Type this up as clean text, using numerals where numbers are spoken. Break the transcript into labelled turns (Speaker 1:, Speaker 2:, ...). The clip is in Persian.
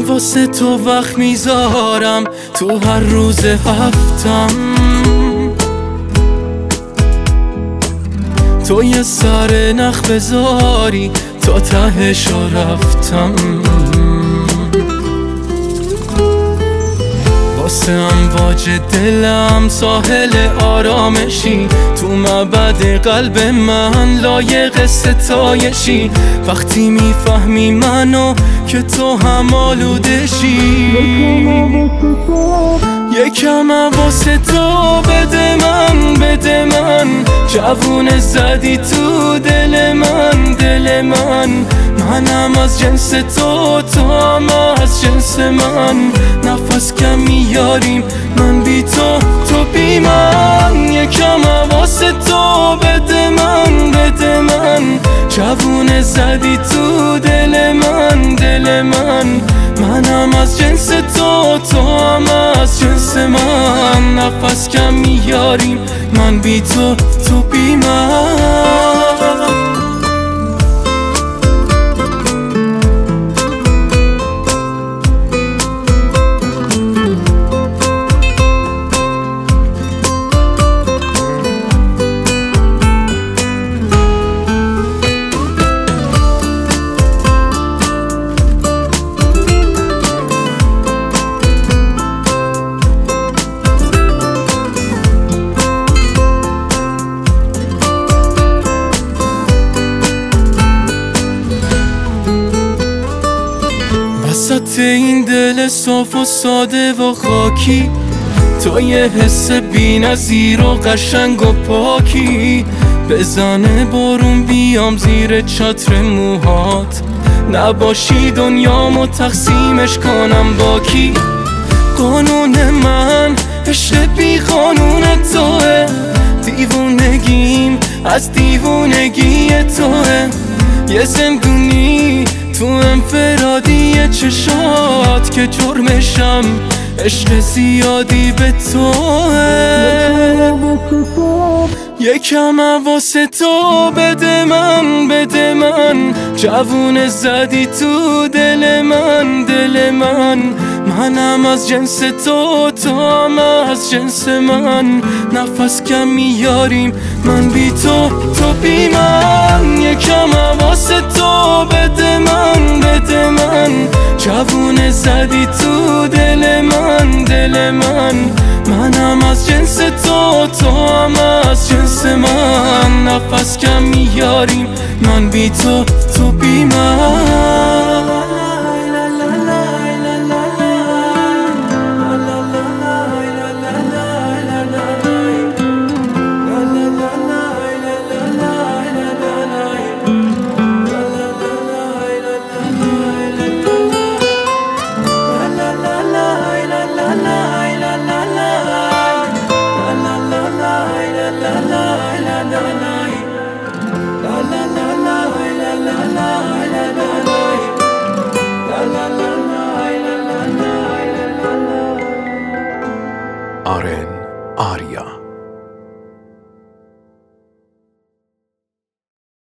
Speaker 1: واسه تو وقت میذارم تو هر روز هفتم. تو یه سر نخ بذاری تا تهش رفتم. واسه امواج دلم ساحل آرامشی، تو مبعد قلب من لایق ستایشی. وقتی میفهمی منو که تو هم آلودشی، یکم واسه تو بده من، بده من. جوونه زدی تو دل من، دل من. منم از جنس تو، تو هم از جنس من. نفس کم میاریم من بی تو، تو بی من. یکم واسه تو بده من، بده من. جوونه زدی تو دل من، دل من. منم از جنس تو، تو هم از جنس من. نفس کم میاریم من بی تو، تو بی من. وسط این دل صاف و ساده و خاکی، تو یه حس بی نظیر و قشنگ و پاکی. بزنه بارون بیام زیر چتر موهات، نباشی دنیامو تقسیمش کنم با کی. قانون من عشق بی قانون توه، دیوونگیم از دیوونگی توه. یه زندونی تو انفرادی چشات که جرمشم عشق زیادی به توه. یکم واسه تو بده من، بده من. جوونه زدی تو دل من، دل من. منم از جنس تو، تو هم از جنس من. نفس کم میاریم من بی تو، تو بی من. یکم واسه تو بده من، بده من. جوونه زدی تو دل من، دل من. منم از جنس تو، تو هم از جنس من. نفس کم میاریم من بی تو، تو بی من.